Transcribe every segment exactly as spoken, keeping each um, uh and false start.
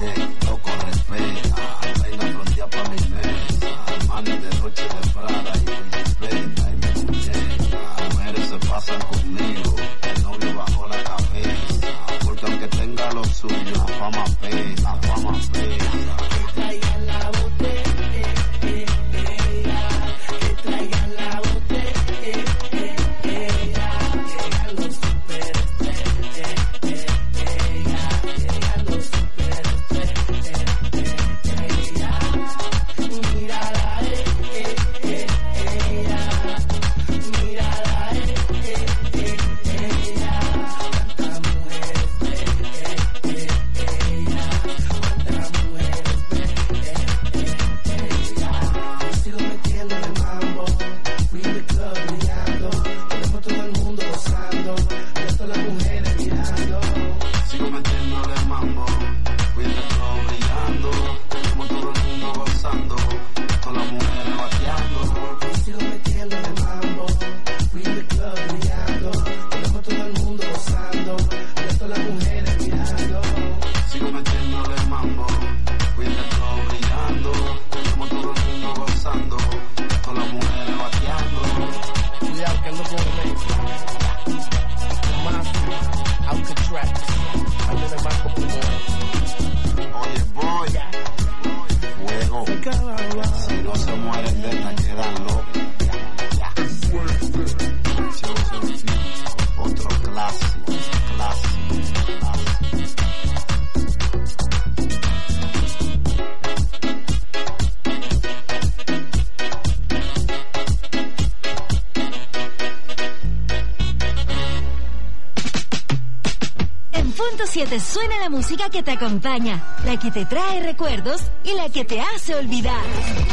che, loco respeta, venga frontea pa' mi mesa, mani de noche de Prada y bicicleta y mi muñeca, mujeres se pasan conmigo, el novio bajó la cabeza, porque aunque tenga lo suyo, la fama pesa, la fama pesa. Que traigan la botella, que traigan la botella, llegan los super llegan los super mírala, eh, eh, eh, ella, mírala, eh, eh, eh, ella, cuántas mujeres ve, eh, eh, ella, cuántas mujeres ve, eh, eh, ella. Sigo metiendo el mambo, fui de club brillando, tenemos todo el mundo gozando, y todas las mujeres mirando. Sigo metiéndole el mambo, fui de club brillando, tenemos todo el mundo gozando, todas las mujeres bateando. Sigo metiéndole el mambo, fui de club brillando, tenemos todo el mundo gozando, y todas las mujeres mirando. Sigo metiéndole el mambo, fui de club brillando, tenemos todo el mundo gozando, todas las mujeres bateando. Cuidado que ando con el aunque tracks, ando de más como oye, boy, fuego, si no se mueren de esta quedan locos. Otro clásico, clásico, clásico. En Punto siete suena la música que te acompaña, la que te trae recuerdos y la que te hace olvidar.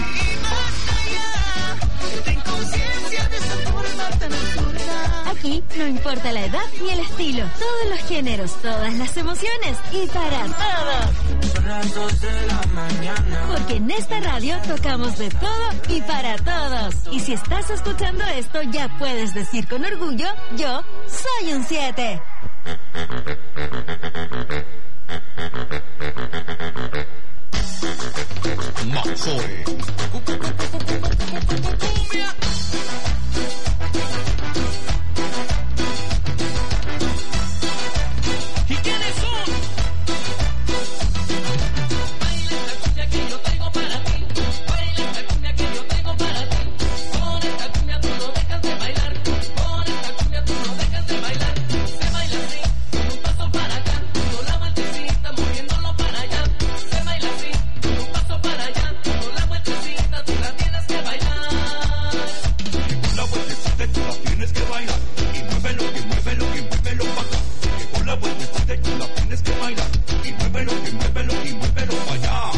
Aquí no importa la edad ni el estilo, todos los géneros, todas las emociones y para todos. Porque en esta radio tocamos de todo y para todos. Y si estás escuchando esto, ya puedes decir con orgullo, yo soy un siete. Maxore. ¿Y quiénes son? Baila esta cumbia que yo traigo para ti. Baila esta cumbia que yo traigo para ti. Con esta cumbia tú no dejas de bailar. Con esta cumbia tú no dejas de bailar. Se baila así, un paso para acá. Con la vueltecita moviéndolo para allá. Se baila así, un paso para allá. Con la vueltecita tú la tienes que bailar. Con la vueltecita tú la tienes que bailar. Y muévelo, y muévelo, y muévelo para acá. Con la vueltecita tú la tienes que bailar. Y muévelo, y muévelo, y muévelo para allá.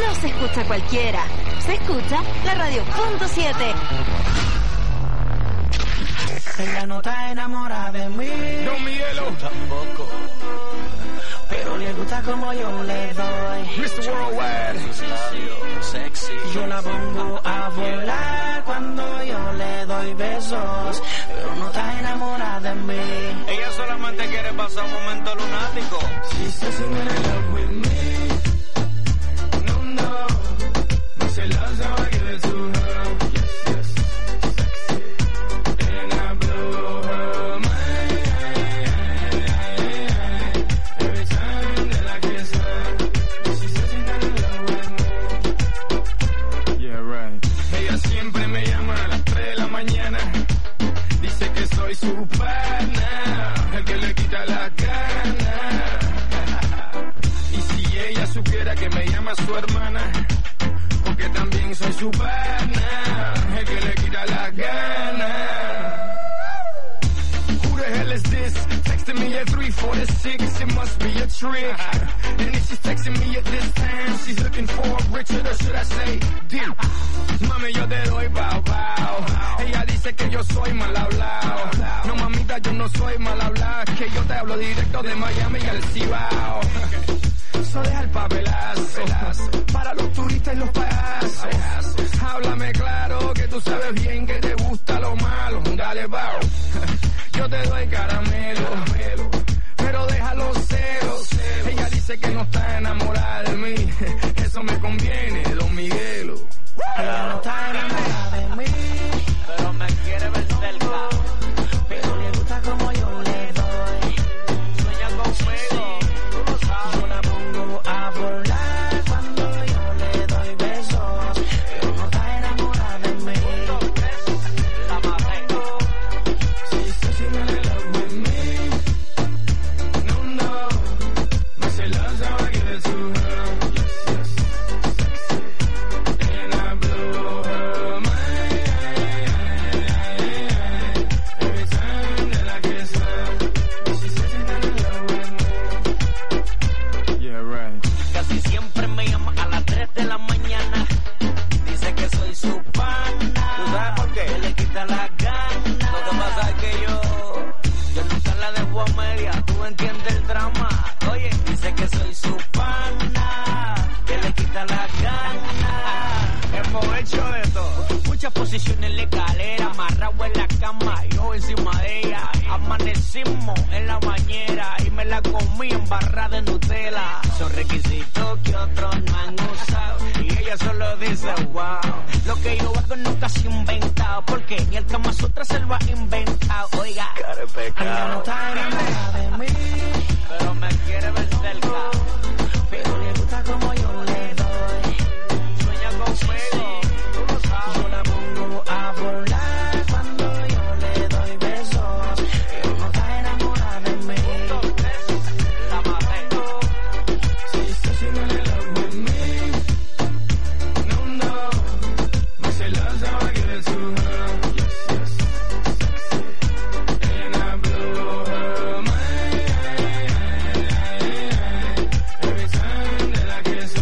no se escucha cualquiera. Se escucha la radio punto siete. Ella no está enamorada de mí. Don Miguelo. Tampoco. Pero le gusta como yo le doy. mister Worldwide. Sexy. Yo la pongo a volar cuando yo le doy besos. Pero no está enamorada de mí. Ella solamente quiere pasar un momento lunático. She says she's in love with me. No, no. No se loves how I give it to her. Yes, yes. Sexy. And I blow her mind. Every time that I kiss her. She says she's in love with me. Yeah, right. Ella siempre me llama a las tres de la mañana. Dice que soy su pana, el que le quita la gana. Y si ella supiera que me llama su hermana, porque también soy su pana, el que le quita la gana. Who the hell is this? Texting me at three forty-six, it must be a trick. And if she's texting me at this time, she's looking for Richard, or should I say Dick? Mami, yo te doy bao bao. Ella dice que yo soy mal hablado. No, mamita, yo no soy mal hablado. Que yo te hablo directo de Miami al Cibao. So deja el papelazo para los turistas y los payasos. Háblame claro que tú sabes bien que te gusta lo malo. Dale, bao. Yo te doy caramelo, pero deja los celos. Ella dice que no está enamorada de mí. Eso me conviene, Don Miguelo. Ella no está enamorada de mí. Pero me quiere ver cerca. Pero le gusta como yo le doy. Sueña conmigo, tú lo sabes. Yo la pongo a volar cuando yo le doy besos. Pero no está enamorada de mí. La maté. She says she's in love with me. No, no. But she loves how I give it to her. Yes, yes. Sexy. And I blow her mind. Every time that I kiss her. She says she's in love with me. Yeah, right. Casi siempre me llama a las tres de la mañana. Dice que soy su pana. ¿Tú sabes por qué? Que le quita la gana. Lo que pasa es que yo, yo nunca la dejo a media. Tú entiendes el drama. Oye, dice que soy su pana. Que le quita la gana. Hemos hecho de todo. Muchas posiciones en la escalera. Amarrado en la cama y yo encima de ella. Amanecimos en la bañera y me la comí en barra de Nutella. Son requisitos que otros no han usado y ella solo dice wow. Lo que yo hago nunca se ha inventado porque ni el Kama Sutra se lo ha inventado. Oiga, Ella no está enamorada de mí. pero me quiere ver cerca. Pero le gusta como yo le doy. Sueña conmigo, tú lo sabes. Yo la pongo a volar cuando yo le doy besos. Pero no está enamorada de mí. La maté. She says she's in love with me. No, no. But she loves how I give it to her. Yes, yes. Sexy. And I blow her mind. Every time that I kiss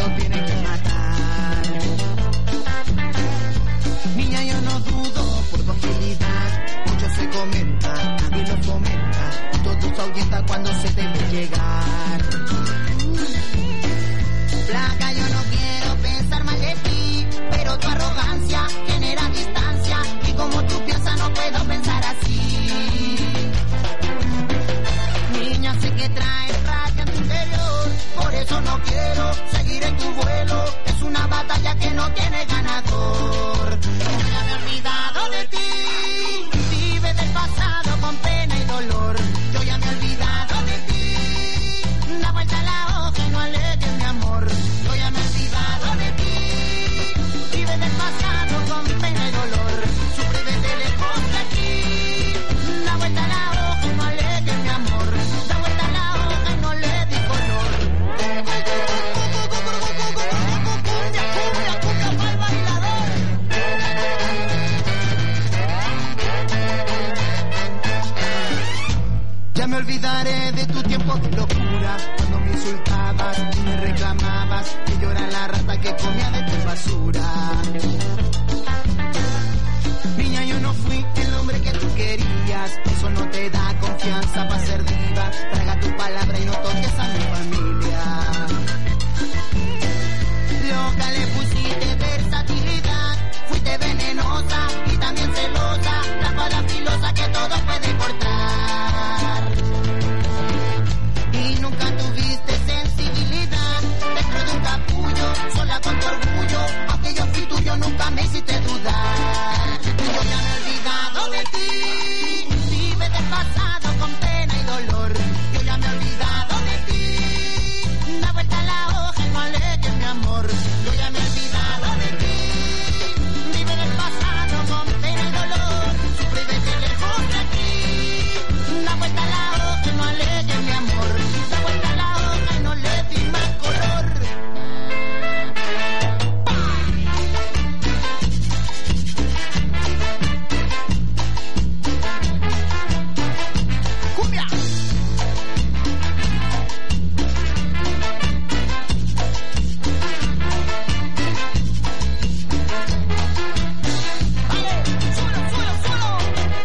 lo tienen que matar. Niña, yo no dudo por tu agilidad, mucho se comenta, nadie lo fomenta, y todo se ahuyenta cuando se te ve llegar. Flaca, yo no quiero pensar mal de ti, pero tu arrogancia genera distancia, y como tú piensas no puedo pensar así. Niña, sé que traes rabia en tu interior, por eso no quiero seguir en tu vuelo, es una batalla que no tiene ganador. Yo ya me he olvidado de ti, vive del pasado con pena y dolor. Yo ya me he olvidado de ti, da vuelta a la hoja y no alejes mi amor. Yo ya me he olvidado de ti, vive del pasado con pena y dolor. Sufre desde lejos de aquí, da vuelta a la hoja y no alejes mi amor. Da vuelta a la hoja y no le di color. Cumbia, cumbia, cumbia pa'l bailador. Ya me olvidaré de tu tiempo de locura, cuando me insultabas y me reclamabas que yo era la rata que comía de tu basura. Niña, yo no fui el hombre que tú querías, eso no te da confianza para ser diva. Traga tu palabra y no toques a mi familia. Loca, le pusiste versatilidad, fuiste venenosa y también celosa, la espada filosa que todo puede cortar. Y nunca tuviste sensibilidad, dentro de un capullo, sola con tu orgullo, aunque yo fui tuyo nunca me hiciste dudar. Yo ya me he olvidado de ti, vive del pasado con pena y dolor. Yo ya me he olvidado de ti, da vuelta a la hoja y no alejes mi amor. Yo ya me he olvidado de ti, vive del pasado con pena y dolor. Sufre desde lejos de aquí, da vuelta a la hoja y no alejes mi amor. Da vuelta a la hoja y no le di más color. ¡Cumbia! ¡Vale! ¡Suelo, suelo, suelo!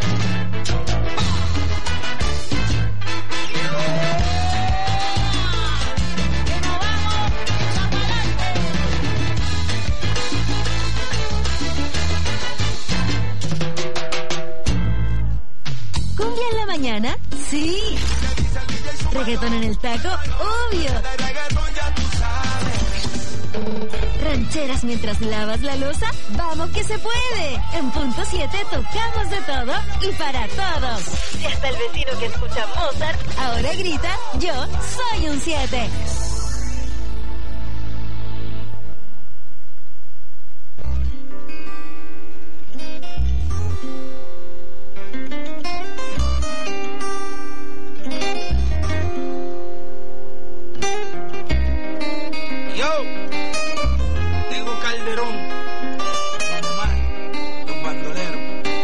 ¡Que nos vamos! ¡Echa pa'lante! ¿Cumbia en la mañana? Sí. ¿Reggaetón en el taco? Obvio. ¿Rancheras mientras lavas la loza? ¡Vamos que se puede! En punto siete tocamos de todo y para todos. Y hasta el vecino que escucha Mozart ahora grita, yo soy un siete. Yo, Diego Calderón, Juan Omar, los bandoleros.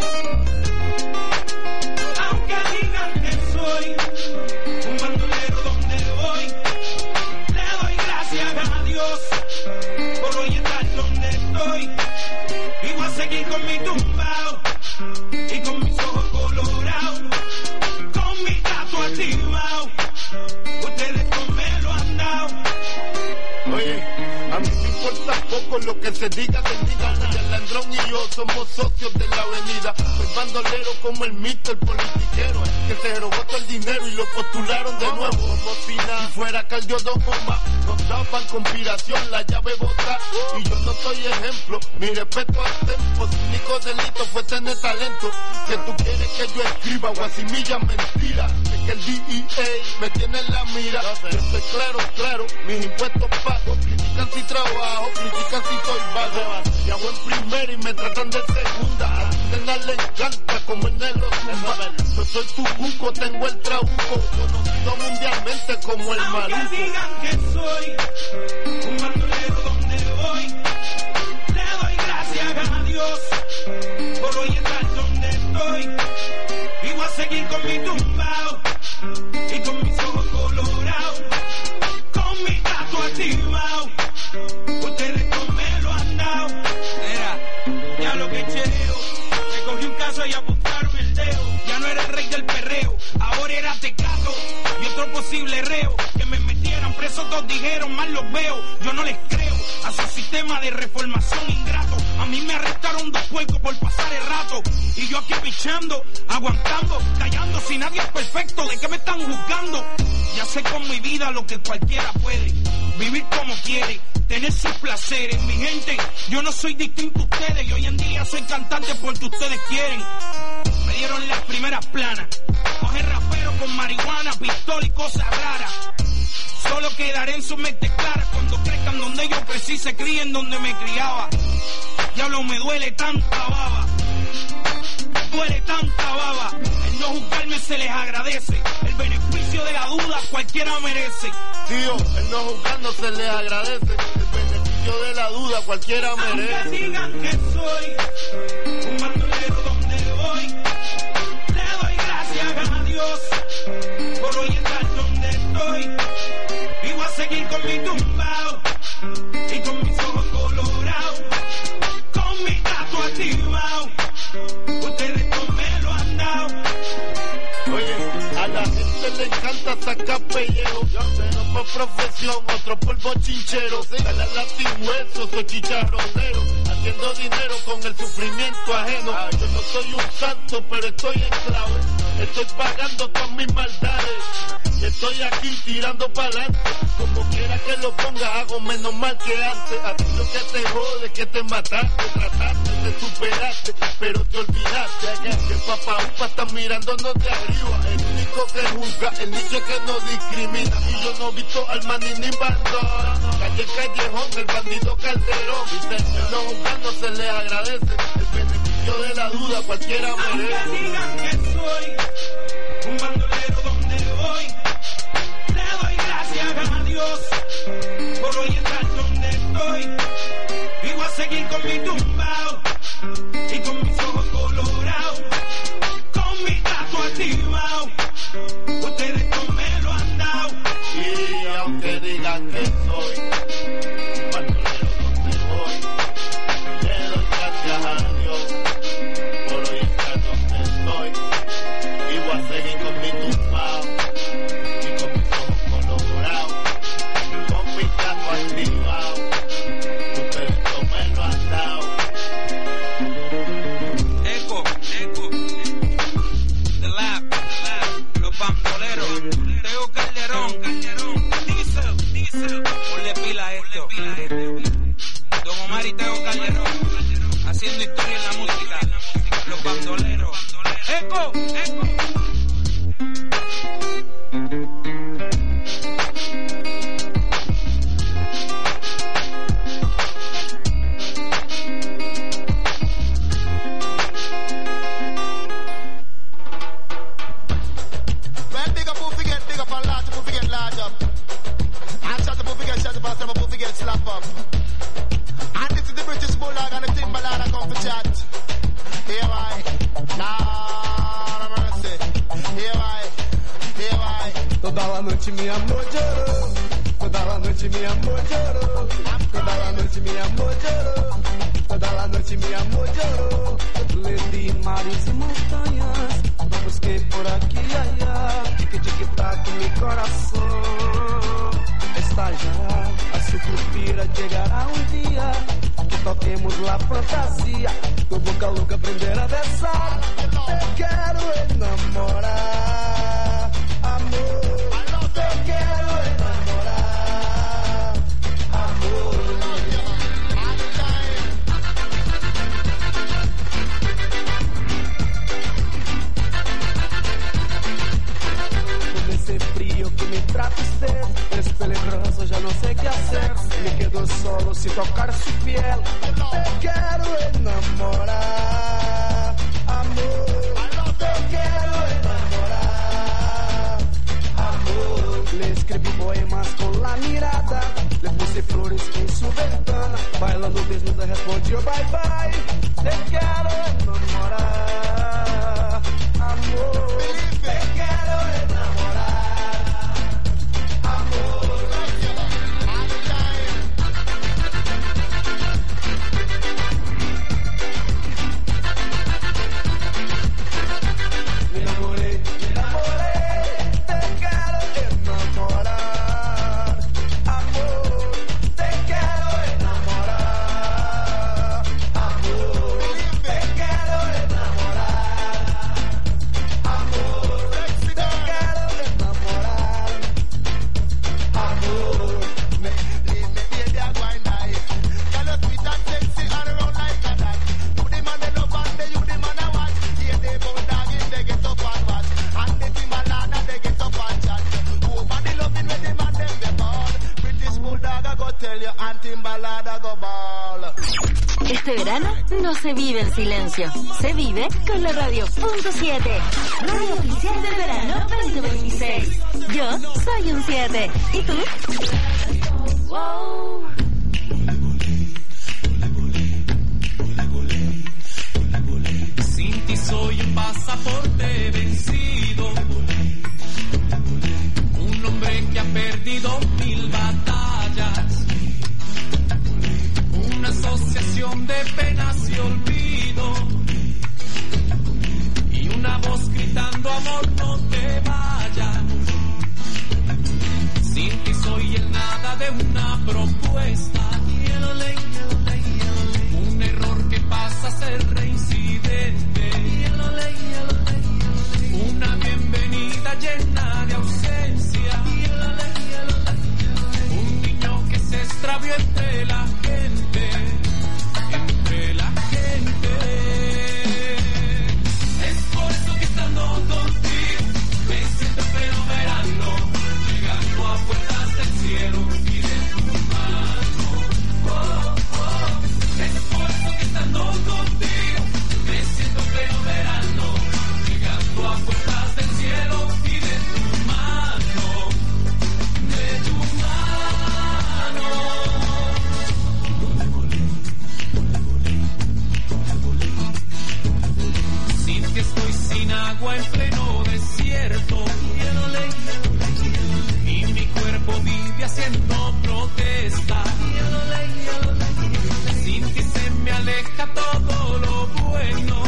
Aunque digan que soy un bandolero donde voy, le doy gracias a Dios por hoy estar donde estoy. Y voy a seguir con mi tumbao y con mis ojos colorados, con mi gato activado. Ustedes con me lo han dado. Oye, a mí me importa poco lo que se diga, se diga. El Landrón y yo somos socios de la avenida. El bandolero como el mito, el politiquero, que se robó todo el dinero y lo postularon de nuevo. Como si nada fuera cardiodoma, nos daban conspiración, la llave bota. Y yo no soy ejemplo, mi respeto al tempo. Su único delito fue tener talento. Que tú quieres que yo escriba guasimilla mentira. Es que el D E A me tiene en la mira. Yo estoy claro, claro, mis impuestos pagos. Critican si trabajo, critican si soy vago. Y hago en primera y me tratan de segunda. A ti nena le encanta como el negro zumba. Yo soy tu cuco, tengo el trabuco, conocido mundialmente como el Aunque maluco. digan que soy un bandolero donde voy, le doy gracias a Dios por hoy estar donde estoy. Y voy a seguir con mi tumbao y con mis ojos colorados, con mi gato activado. sistema de reformación ingrato. A mí me arrestaron dos puercos por pasar el rato. Y yo aquí pichando, aguantando, callando. Si nadie es perfecto, ¿de qué me están juzgando? Ya sé con mi vida lo que cualquiera puede. Vivir como quiere, tener sus placeres. Mi gente, yo no soy distinto a ustedes. Y hoy en día soy cantante porque ustedes quieren. Me dieron las primeras planas. Coger rapero con marihuana, pistola y cosas raras. Solo quedaré en sus mentes claras cuando crezcan donde yo crecí, se críen donde me criaba. Diablo, me duele tanta baba. Duele tanta baba. El no juzgarme se les agradece. El beneficio de la duda cualquiera merece. Tío, el no juzgar no se les agradece. El beneficio de la duda cualquiera merece. Aunque digan que soy un bandolero donde voy, le doy gracias a Dios por hoy estar donde estoy. Y voy a seguir con mi tumbao y con mis ojos colorados, con mi gato activado. Ustedes no me lo han dado. Oye, a la gente le encanta sacar pellejo. Pero por profesión, otro por bochinchero. Dale al latihueso, soy chicharronero. Haciendo dinero con el sufrimiento ajeno. Yo no soy un santo, pero estoy en clave. Estoy pagando todas mis maldades. Estoy aquí tirando para adelante. Como quiera que lo ponga, hago menos mal que antes. A ti lo que te jode, que te mataste. Trataste de superarte, pero te olvidaste. Que el papá upa está mirándonos de arriba. El único que juzga, el nicho que no discrimina. Y yo no he visto al maní ni bandón. Calle Callejón, el bandido Calderón. Dice, el no juzgar no se le agradece. El beneficio de la duda cualquiera merece. Aunque digan que soy un bandolero donde voy, le doy gracias a Dios por hoy estar donde estoy. Y voy a seguir con mi tumbao y con mis ojos colorados, con mi gato activado. Ustedes no me lo han dado. Y aunque digan que soy un bandolero donde voy, le doy gracias a Dios por hoy estar donde estoy. Y voy a seguir con mi tumbao y con mis ojos colorados, con mi gato activado. Ustedes no me lo han dado. Eco, eco, The Lab, los bandoleros, Teo Calderón, Calderón, Diesel, Diesel, ponle pila a esto, Don Omar y Teo Calderón, haciendo historia en la música, los bandoleros, Eco, Eco. Well, big up who forget, big up and large up who forget large up. And shut up who forget, shut up and some who forget slap up. And this is the British Bulldog and the Timberland I come to chat. Here I, Lord have mercy. Here I, here I. Toda la noite mi amor llorou, toda la noite mi amor llorou, toda la noite mi amor llorou, toda la noite mi amor llorou. Levi mares e montanhas, não busquei por aqui, ai, ai, tic tic tac mi coração. Está já, a su suspira llegará um dia que toquemos la fantasia, tu boca louca aprender a dançar. Te quero enamorar, amor. Te quero enamorar, amor. Con ese frío que me trata usted, es peligroso, ya no sé qué hacer. Me quedo solo sin tocar su piel. Te quiero enamorar, amor. Te quiero enamorar, amor. Le escribí poemas con la mirada, le puse flores en su ventana. Bailando desnuda respondió bye bye. Te quiero enamorar, amor. Te quiero enamorar, amor. Me enamoré, me enamoré, te quiero enamorar, amor, te quiero enamorar. Este verano no se vive en silencio, se vive con la radio punto siete, radio oficial del verano veinte veintiséis. Yo soy un siete. ¿Y tú? Wow. Sin ti soy un pasaporte vencido, un hombre que ha perdido mil batallas, una asociación de penas y olvido, y una voz gritando amor no te vayas. Sin ti soy el nada de una propuesta, un error que pasa a ser reincidente, una bienvenida llena de ausencia, un niño que se extravió entre la gente, entre la gente. Es por eso que estando contigo me siento fenomenal, llegando a puertas del cielo y de tu mano. Oh, oh. Es por eso que estando contigo me siento fenomenal, llegando a puertas del cielo y de tu mano, de tu mano. Sin que estoy sin agua en pleno desierto, y mi cuerpo vive haciendo protesta. Sin que se me aleja todo lo bueno,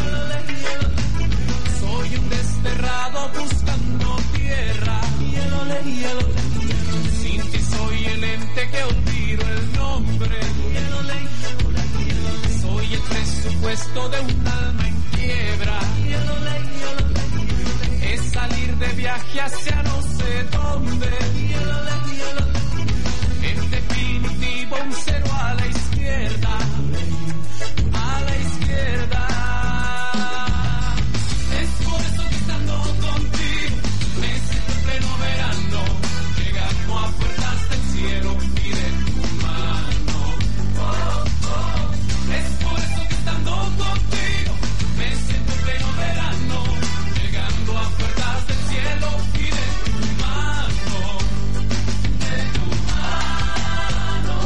soy un desterrado buscando tierra. Sin ti soy el ente que olvido el nombre, soy el presupuesto de un alma en quiebra. Es salir de viaje hacia no sé dónde, en definitivo un cero a la izquierda, a la izquierda. Es por eso que estando contigo me siento en pleno verano, llegando a puertas del cielo y de tu mano. Oh, oh. Es por eso que estando contigo me siento en pleno verano, llegando a puertas del cielo y de tu mano, de tu mano.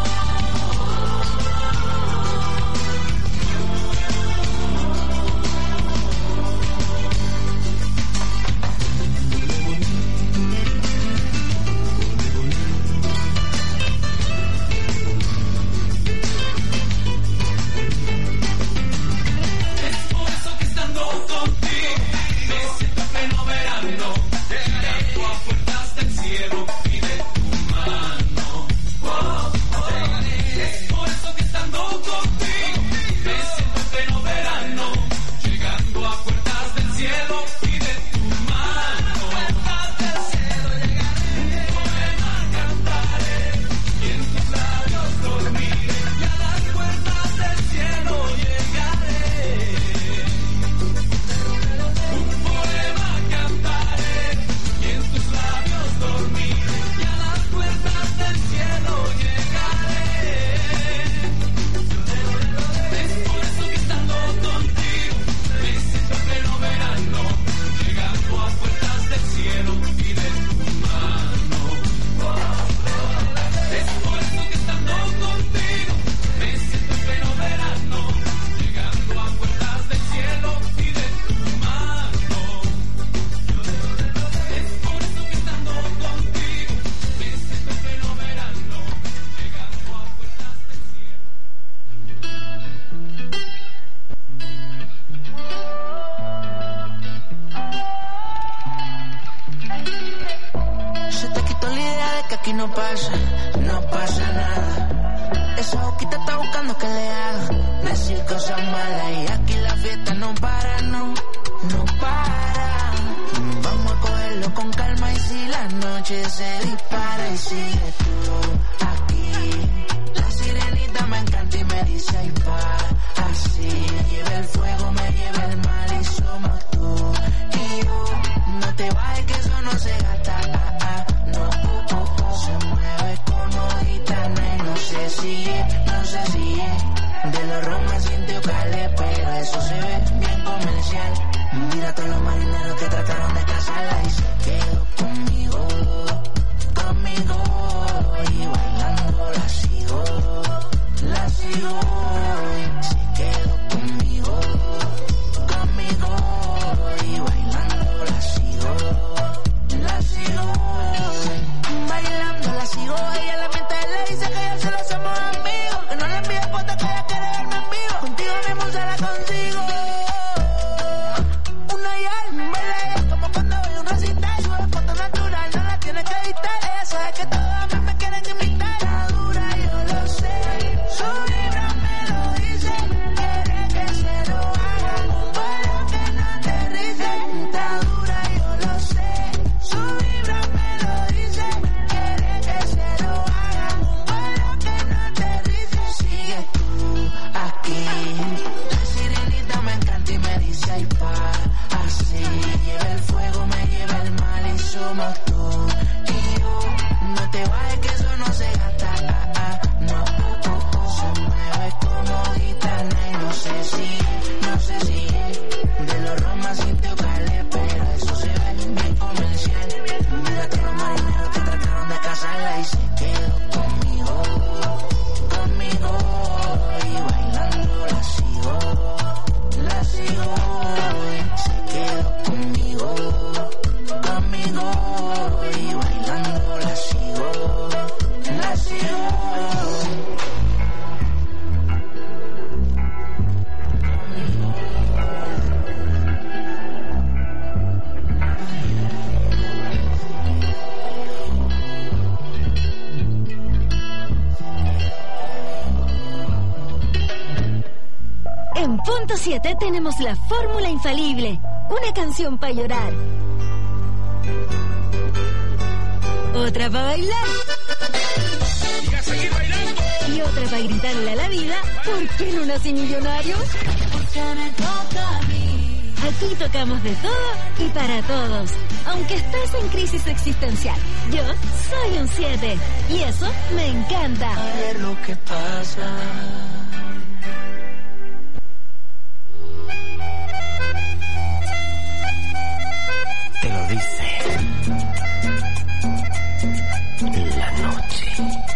Es por eso que estando contigo me siento fenomenal, llegando a puertas del cielo y de tu mano. Oh, oh. Es por eso que estando contigo me siento fenomenal, llegando a puertas del cielo y de tu mano. Puertas del cielo llegaré, un poema cantaré, y en tus labios dormiré, y a las puertas del cielo llegaré. Un poema cantaré, y en tus labios dormiré, y a las puertas del cielo llegaré. Es por eso que estando contigo me siento fenomenal, llegando a puertas del cielo y de tu mano. Es por eso que estando contigo me siento fenomenal, llegando a puertas del cielo y de tu mano. Es por eso que estando contigo me siento fenomenal, llegando a puertas del cielo. Se te quitó la idea de que aquí no pasa, no pasa nada. Esa boquita está buscando que le haga decir cosas malas, y aquí la fiesta no para, no, no para. Vamos a cogerlo con calma, y si la noche se dispara y sigue tú aquí. La sirenita me encanta y me dice ay pa, así. Me lleva el fuego, me lleva el mal, y somos tú y yo. No te bajes que eso no se gasta, ah, ah, no, uh, uh, uh. Se mueve como gitana y no sé si es, no sé si es. De los romas sin teocales, pero eso se ve bien comercial. Mira a todos los marineros que trataron de casarla y se quedó conmigo, conmigo. Y bailando la sigo, la sigo. Se quedó conmigo, conmigo. Y bailando la sigo, la sigo. Bailando la sigo, ella en la mente le dice que ya solo somos amigos. Que no le envíe fotos, que ella quiere verme en vivo. Contigo mismo se la consigo. Una y al baila como cuando voy a un recital. Sube foto natural, no la tienes que editar. Ella sabe que todos a mí me quieren imitar. Está dura, yo lo sé. Su vibra me lo dice. Quiere que se lo haga, pero que no aterrice. Está dura, yo lo sé. Su vibra me lo dice. Quiere que se lo haga, pero que no aterrice. Sigue tú aquí. La sirenita me encanta y me dice ay pa. Así lleva el fuego, me lleva el mal y somos tú y yo. No te vayas que eso no se gasta, ah, ah, no, oh, oh. Se mueve como gitana y no sé si, no sé si de los romas sin teocales, pero eso se ve bien comercial. Mira a todos los marineros que trataron de casarla y se quedó conmigo, conmigo. Y bailando la sigo, la sigo. Se quedó conmigo, conmigo. Y bailando la sigo, la sigo. En punto siete tenemos la fórmula infalible. Una canción para llorar. Otra para bailar. Y a seguir bailando. Y otra para gritarle a la vida, ¿por qué no nací millonario? Porque me toca a mí. Aquí tocamos de todo y para todos. Aunque estés en crisis existencial, yo soy un siete. Y eso me encanta. A ver lo que pasa. Te lo dice la noche.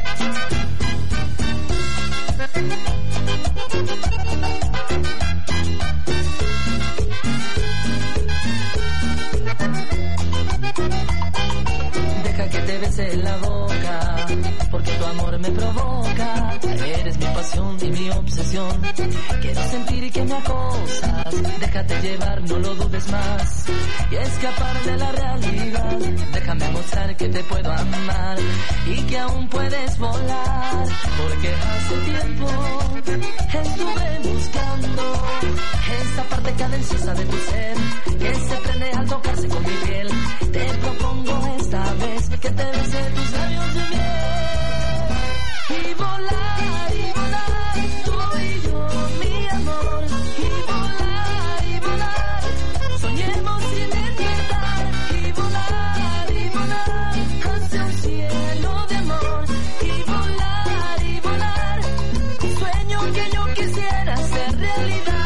Deja que te bese la boca, porque tu amor me provoca. Eres mi pasión y mi obsesión. Quiero sentir que me acosas. Déjate llevar, no lo dudes más. Y escapar de la realidad. Déjame mostrar que te puedo amar y que aún puedes volar. Porque hace tiempo estuve buscando esa parte cadenciosa de tu ser que se prende al tocarse con mi piel. Te propongo esta vez que te bese tus labios de miel y volar, y volar, tú y yo, mi amor, y volar, y volar, soñemos sin despertar, y volar, y volar, hacia un cielo de amor, y volar, y volar, un sueño que yo quisiera hacer realidad.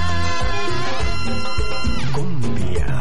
Cumbia.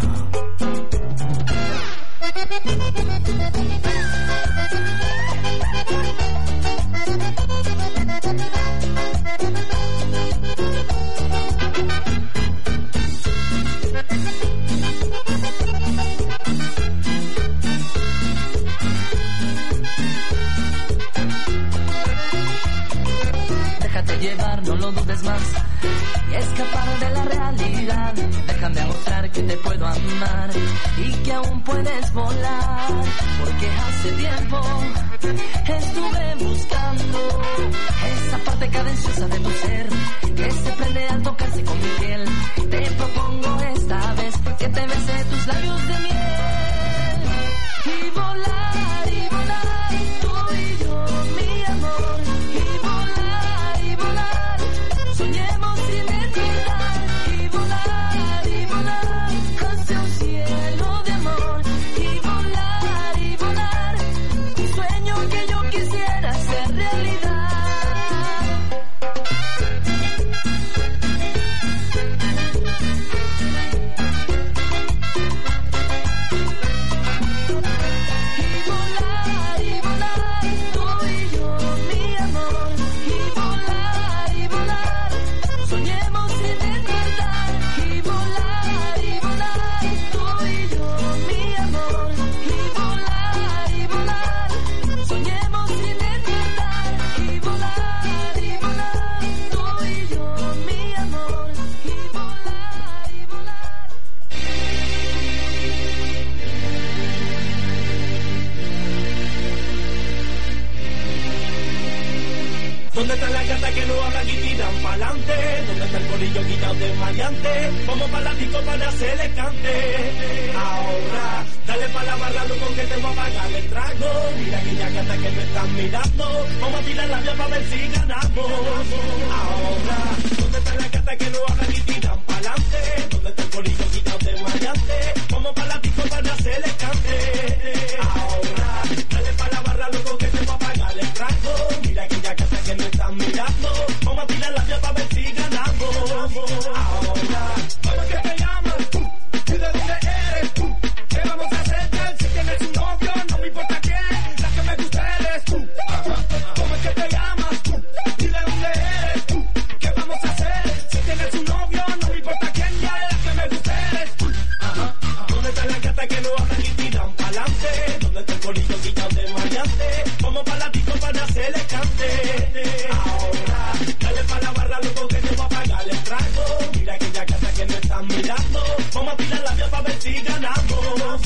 Déjate llevar, no lo dudes más y escapar de la realidad. Déjame mostrar que te puedo amar y que aún puedes volar. Porque hace tiempo estuve buscando esa parte cadenciosa de tu ser que se prende al tocarse con mi piel. Te propongo esta vez que te bese tus labios de miel y volar, y volar, tú y yo, mi amor, y volar, y volar, soñemos sin despertar, y volar, y volar, hacia un cielo de amor, y volar, y volar, un sueño que yo quisiera hacer realidad. ¿Dónde están las gatas que no hablan y tiran pa'lante? ¿Dónde está el corillo quitado de maleante? Vamos pa' la disco para hacerle cante. Ahora, dale pa' la barra, loco, que te voy a pagar el trago. Mira aquellas gatas que me están mirando. Vamos a tirar la vía para ver si ganamos. Ahora, ¿dónde están las gatas que no hablan y tiran pa'lante? ¿Dónde está el corillo quitado de maleante? Vamos pa' la disco para hacerle cante. Ahora, dale pa' la barra, loco, que te voy a pagar el trago. Mira aquellas gatas que me están mirando. Vamos a tirar la vía para ver si ganamos. Ahora, ¿cómo es que te llamas tú? ¿Y de dónde eres tú? ¿Qué vamos a hacer? Si tienes un novio, no me importa quién. La que me gusta eres tú. ¿Cómo es que te llamas tú? ¿Y de dónde eres tú? ¿Qué vamos a hacer? Si tienes un novio, no me importa quién. Ya la que me gusta eres tú. ¿Dónde están las gatas que no hablan y tiran pa'lante? ¿Dónde está el corillo quitado de maleante? Vamos pa' la disco para hacerle cante. Ahora, dale pa' la barra, loco, que te voy a pagar el trago. Mira aquella gata que me están mirando. Vamos a tirar la vía para ver si ganamos.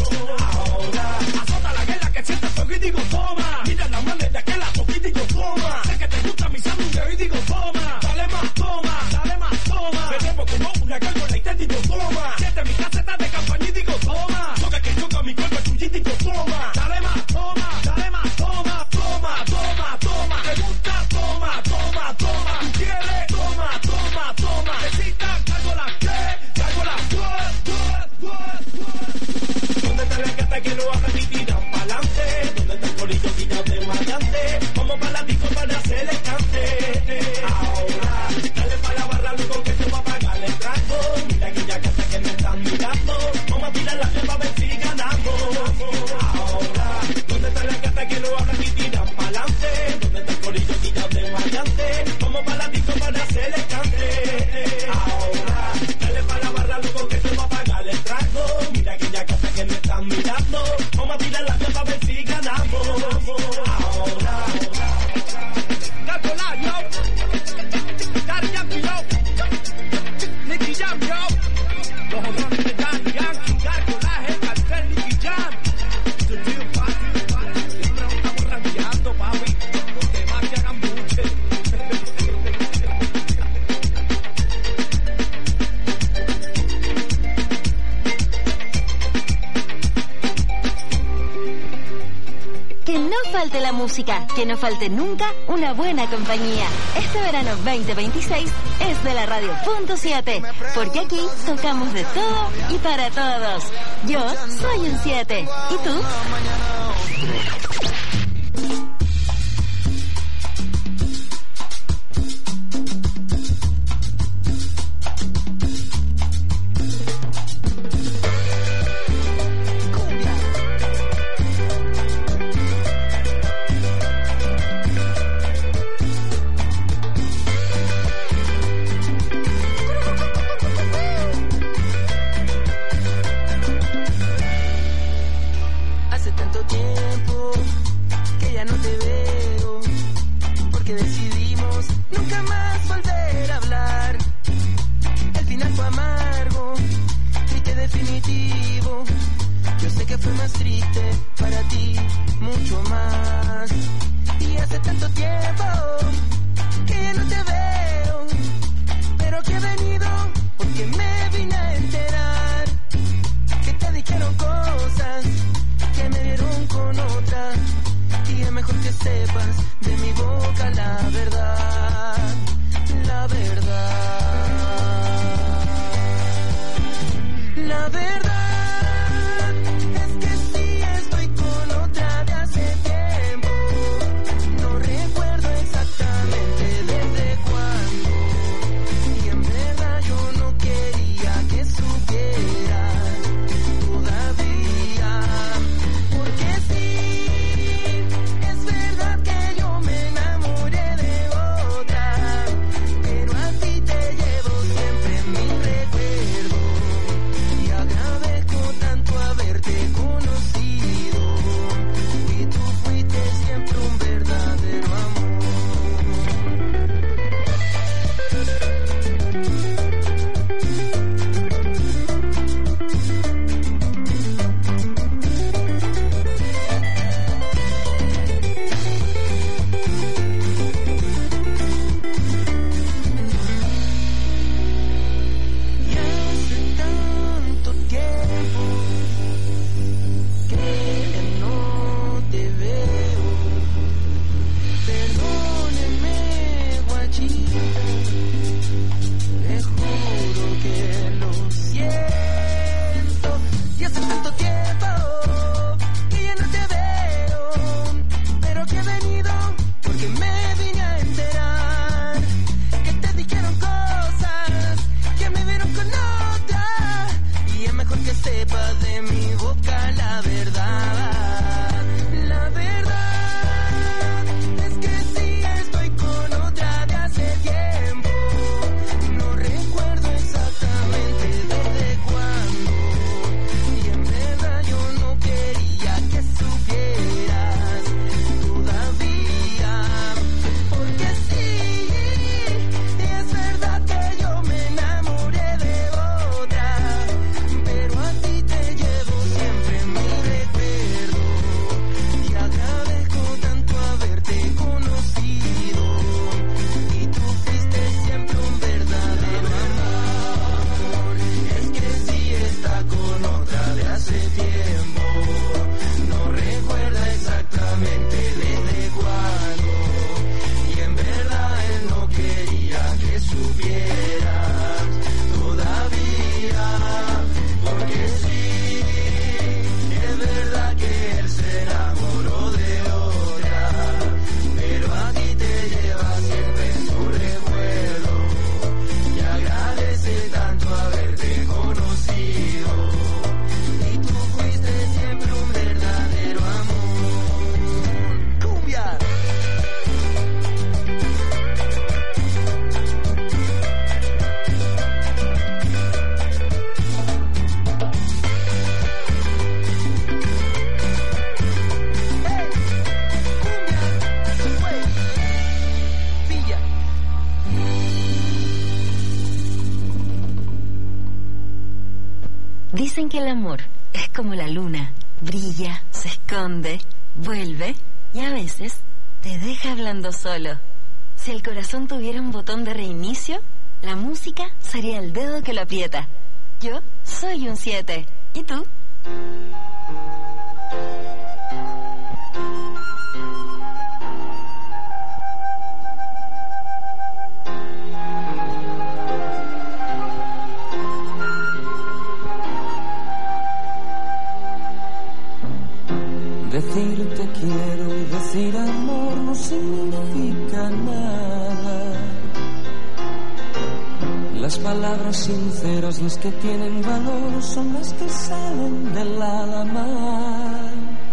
Ahora, azota la guerra que siente fuego y digo toma. Mira la manera que la toqué y digo toma. Sé que te gusta mi sangre y digo toma. Dale más, toma, dale más, toma. Me trepo como una gárgola y te digo toma. Siente mi caseta de campaña y digo toma. Toca que toca mi cuerpo tuyo y digo toma. Dale más, toma, dale más, toma, toma, toma, toma. Te gusta, toma, toma, toma. Tú quieres, toma, toma, toma. Necesitas gárgola que, gárgola what, what, what, what. ¿Dónde están las gatas que no hablan y tiran pa'lante? ¿Dónde está el corillo quitado de maleante? Vamos pa' la disco para hacerle cante. Ahora, dale pa' la barra, loco, que te voy a pagar el trago. Mira aquella gata que me están mirando. Vamos a tirar la vía para ver si ganamos. Ahora, ¿dónde están las gatas que no hablan y tiran pa'lante? ¿Dónde está el corillo quitado de maleante? Vamos pa' la disco para hacerle cante. Ahora, dale pa' la barra, loco, que te voy a pagar el trago. Mira aquella gata que me están mirando. Vamos a tirar la vía para ver si ganamos. Ahora, Gárgola, yo. Daddy Yankee, yo. Nicky Jam, yo. Los honrones de Daddy Yankee. Gárgola, el cartel, Nicky Jam. The deal, papi, papi. Siempre nos estamos rankeando, papi. Los demás que hagan buche. Que no falte la música, que no falte nunca una buena compañía. Este verano veinte veintiséis es de la radio punto siete, porque aquí tocamos de todo y para todos. Yo soy un siete. ¿Y tú? Hace tanto tiempo que ya no te veo, porque decidimos nunca más volver a hablar. El final fue amargo, triste definitivo. Yo sé que fue más triste para ti, mucho más. Y hace tanto tiempo que ya no te veo, pero que he venido porque me vine a enterar que te dijeron cosas que me dieron con otra, y es mejor que sepas de mi boca la verdad, la verdad, la verdad es que sí estoy con otra de hace tiempo, no recuerdo exactamente desde cuándo. supieras todavía, porque sí, es verdad que él se enamoró de otra, pero a ti te lleva siempre en su recuerdo y agradece tanto haberte conocido, y tú fuiste siempre un verdadero amor. ¡Cumbia! Dicen que el amor es como la luna, brilla, se esconde, vuelve y a veces te deja hablando solo. Si el corazón tuviera un botón de reinicio, la música sería el dedo que lo aprieta. Yo soy un siete. ¿Y tú? Decir te quiero y decir amor no significa nada. Las palabras sinceras, las que tienen valor, son las que salen del alma.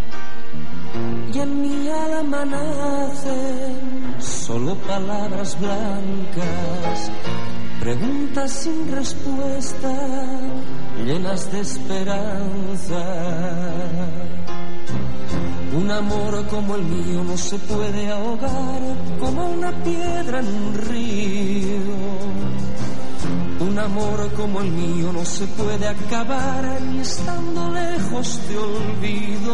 Y en mi alma nacen solo palabras blancas, preguntas sin respuesta, llenas de esperanza. Un amor como el mío no se puede ahogar como una piedra en un río. Un amor como el mío no se puede acabar ni estando lejos te olvido.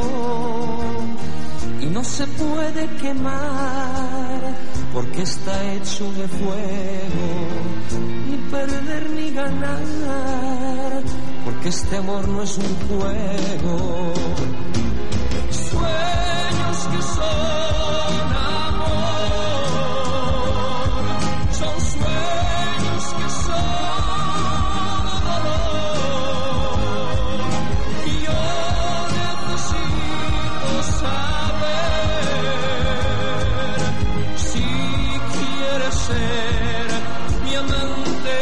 Y no se puede quemar porque está hecho de fuego. Ni perder ni ganar porque este amor no es un juego. Sueños que son amor, son sueños que son dolor, y yo necesito saber si quieres ser mi amante.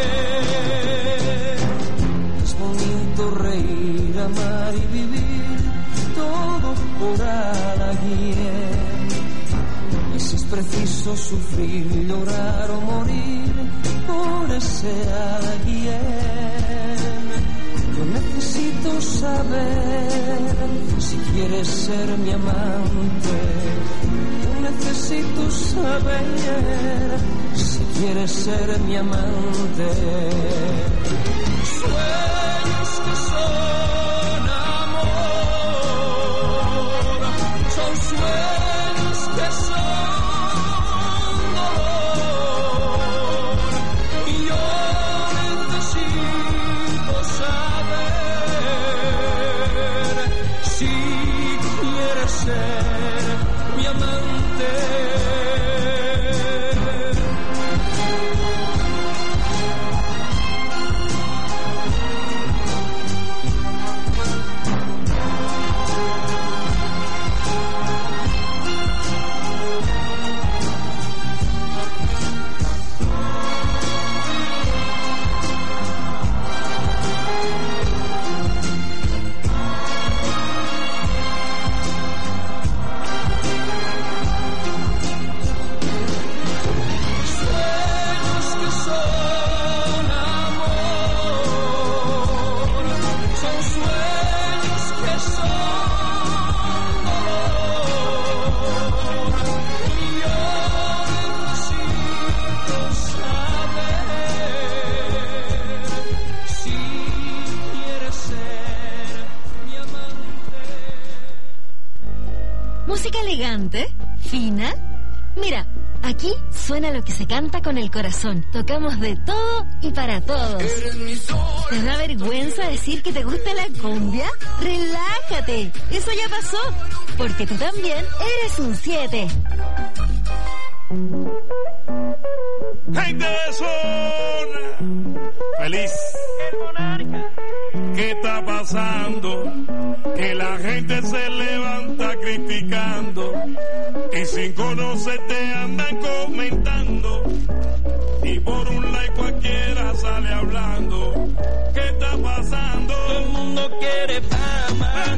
Es bonito reír, amar y vivir todo por alguien, y si es preciso sufrir, llorar o morir por ese alguien. Yo necesito saber si quieres ser mi amante. Yo necesito saber si quieres ser mi amante. Sueños que son amor, son sueños que son dolor, y yo necesito saber si quieres ser mi amante. Música elegante, fina. Mira, aquí suena lo que se canta con el corazón. Tocamos de todo y para todos. ¿Te da vergüenza decir que te gusta la cumbia? Relájate, eso ya pasó, porque tú también eres un siete. Gente de zona, feliz. El monarca. ¿Qué está pasando? Que la gente se levanta criticando y sin conocerte andan comentando y por un like cualquiera sale hablando. ¿Qué está pasando? Todo el mundo quiere fama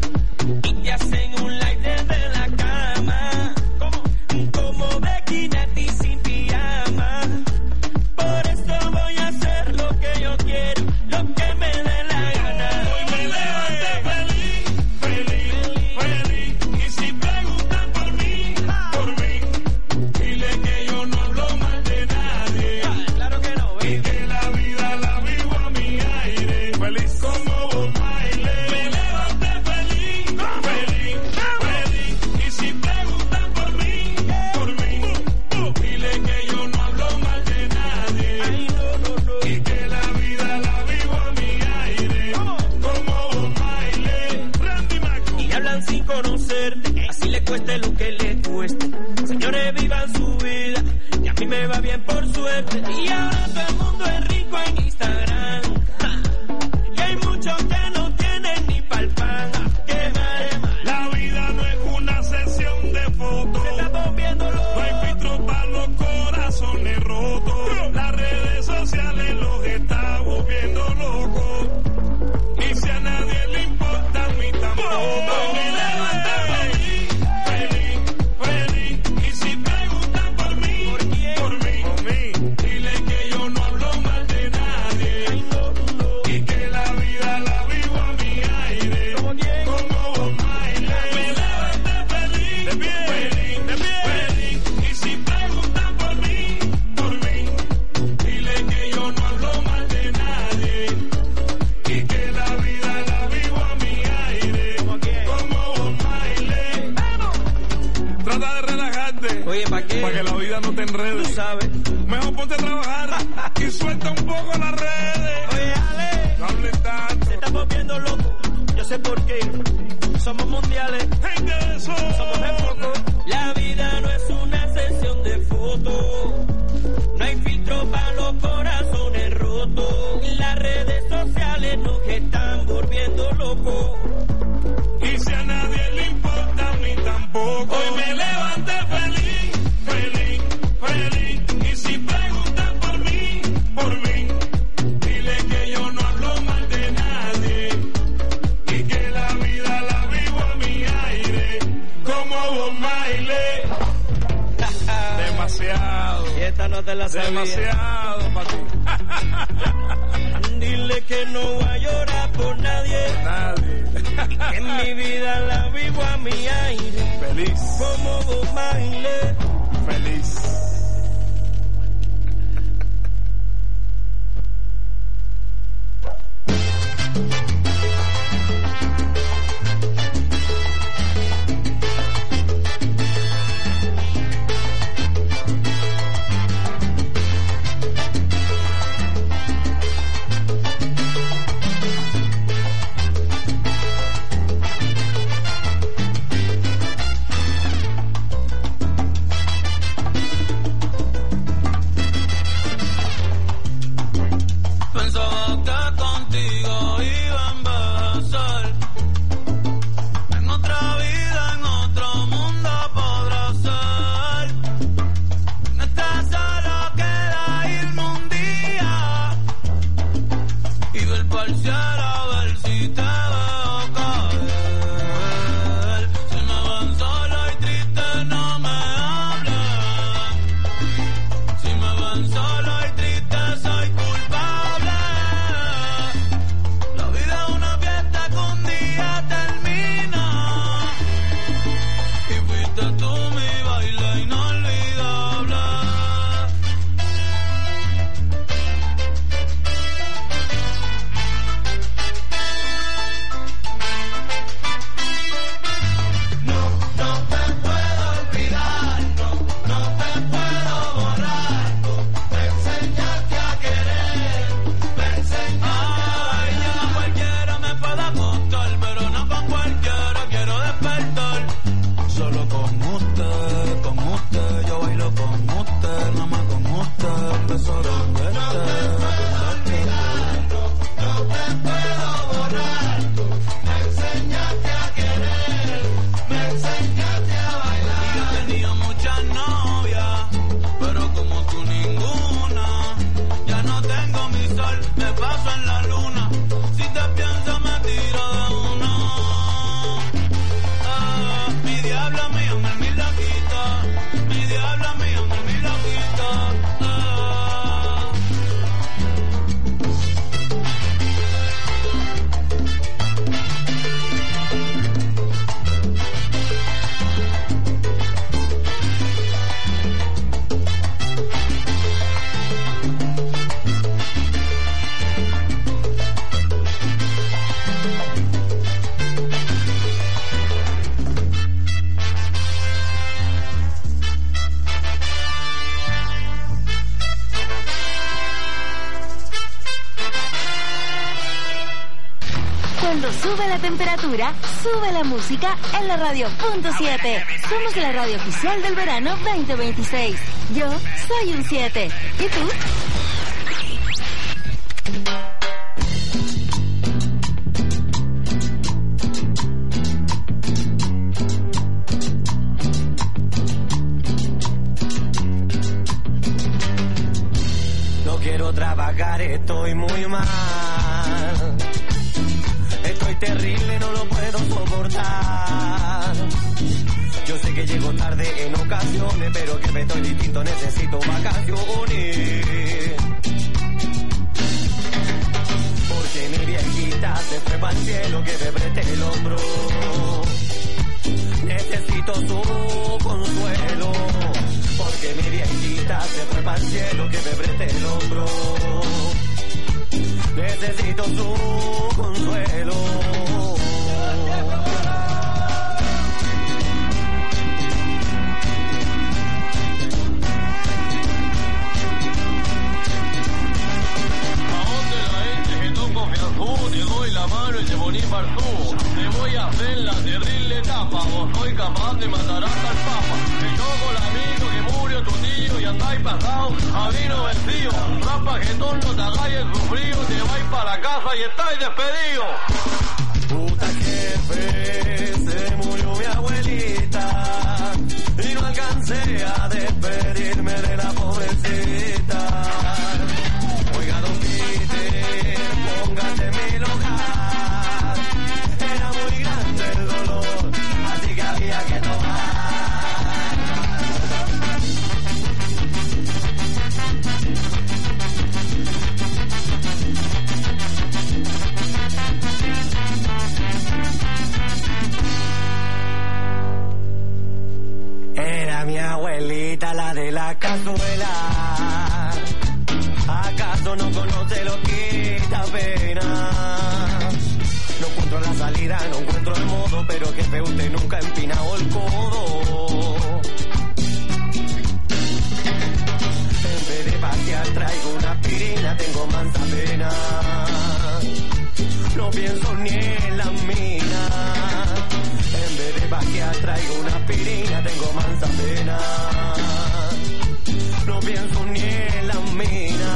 y te hacen un like desde la cama. ¿Cómo? Como Becky sin pijama. Por eso voy a hacer lo que yo quiero, lo que me dé la gana. Hoy me levanté feliz, feliz, feliz. Y si preguntan por mí, por mí, dile que yo no hablo mal de nadie. Claro que no, Y que la vida la vivo a mi aire. Feliz como Bob Marley. Me levanté feliz, feliz, feliz. Y si preguntan por mí, por mí, dile que yo no hablo mal de nadie. ay, no, no, no. Y que la vida la vivo a mi aire. Como Bob Marley. Randy Marco. Y hablan sin conocerte, así le cueste lo que le cueste. Señores, vivan su vida, y a mí me va bien por suerte. Y ahora todo el mundo es rico en Instagram. Ja. Y hay muchos que no tienen ni pa'l pan. Qué mal, La vida no es una sesión de fotos. estamos viéndolo. No hay filtro para los corazones rotos. Las redes sociales los están volviendo locos. Y si a nadie le importa, a mí tampoco. Me levanté feliz, feliz, feliz. Y si preguntan por mí, ¿Por quién? por mí, por mí, dile que yo no hablo mal de nadie. Ay, no, no. Y que la vida la vivo a mi aire. ¿Cómo quién? Como Bob Marley. Me levanté feliz, de pie, feliz, de pie, feliz. Y si preguntan por mí, por mí, dile que yo no hablo mal de nadie. Y que la vida la vivo a mi aire. ¿Cómo quién? Como Bob Marley. Trata de relajarte. Oye, ¿para qué? Para que la vida no te Tú enrede. sabes. Mejor ponte a trabajar y suelta un poco las redes. Oye, Ale, No hables tanto. estamos viendo loco. Yo sé por qué. Somos mundiales. Gente de zona. Somos en poco. La vida no es una sesión de fotos. No hay filtro para los corazones rotos. Las redes sociales nos están volviendo locos. Y si a nadie le importa, a mí tampoco. Hoy me levanté feliz, feliz, feliz. Y si preguntan por mí, por mí, dile que yo no hablo mal de nadie. Y que la vida la vivo a mi aire. Como Bob Marley. Demasiado, Y esta no te la sabía. demasiado para ti. Dile que no voy a llorar por nadie. Nadie. Que en mi vida la vivo a mi aire. Feliz, Como Bob Marley. feliz. No te puedo olvidar, no, no te puedo borrar. Tu presencia sube la temperatura, sube la música en la radio punto siete. Somos la radio oficial del verano veinte veintiséis. Yo soy un siete. ¿Y tú? No quiero trabajar, estoy muy mal. Estoy terrible, no lo puedo soportar. Yo sé que llego tarde en ocasiones, pero que me estoy distinto, necesito vacaciones. Porque mi viejita se fue para el cielo, que me preste el hombro. Necesito su consuelo. Porque mi viejita se fue para el cielo, que me preste el hombro. Necesito su consuelo. Te doy la mano y te poní partú. Te voy a hacer la terrible etapa. Vos soy capaz de matar hasta el papa. Que yo con el amigo que murió tu tío y andáis pasado a vino vencido. Rapa que tú no te hagáis el sufrido. Te vais para la casa y estáis despedidos. Puta jefe, se murió mi abuelita y no alcancé a despedirme de la pobrecita. Oiga, don Peter, póngase en mi lugar. Era muy grande el dolor, así que había que tomar. Era mi abuelita, la de la cazuela. ¿Acaso no conoce lo que da pena? No encuentro la salida, no encuentro el modo, pero que fe usted nunca ha empinado el codo. En vez de pasear traigo una aspirina, tengo mansa pena. No pienso ni en la mina. En vez de pasear traigo una aspirina, tengo mansa pena. No pienso ni en la mina.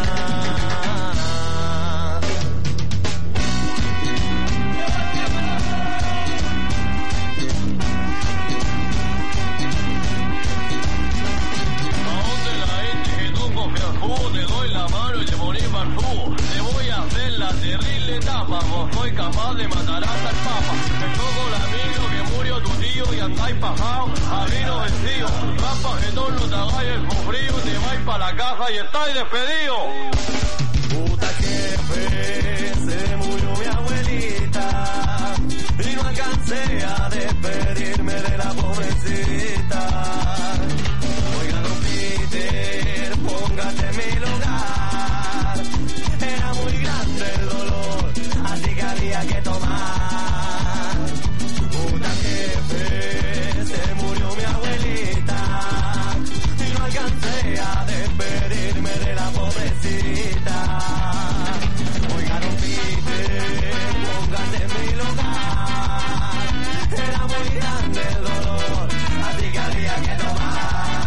¿A dónde la gente que tú confías tú? Te doy la mano y te poní partú. Te voy a hacer la terrible etapa. Vos soy capaz de matar hasta el papa. Me toco el amigo que murió tu tío y andáis pasado a vino vencido. Rapa que tú no te hagáis el sufrido. Te vais para la casa y estáis despedidos. Puta jefe, se murió mi abuelita y no alcancé a despedirme de la pobrecita. Oiga, don Peter, póngase en mi lugar. Era muy grande el dolor, así que había que tomar. Puta jefe, se murió mi abuelita y no alcancé a despedirme de la pobrecita. Oiga, don Peter, póngase en mi lugar. Era muy grande el dolor, así que había que tomar.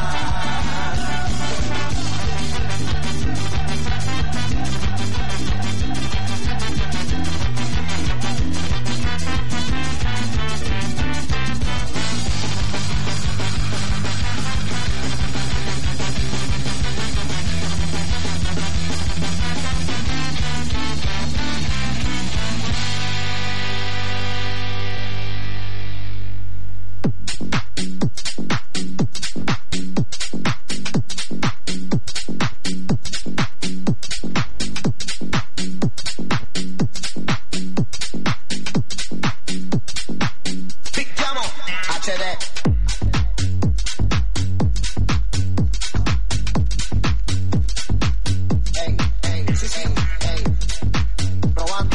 Picchiamo H D. Ey, ey, sí, sí, ey. Probando.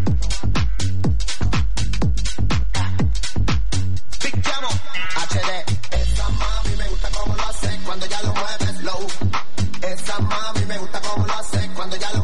Picchiamo H D. Esa mami me gusta como lo hace cuando ya lo mueve slow. Esa mami me gusta como lo hace cuando ya lo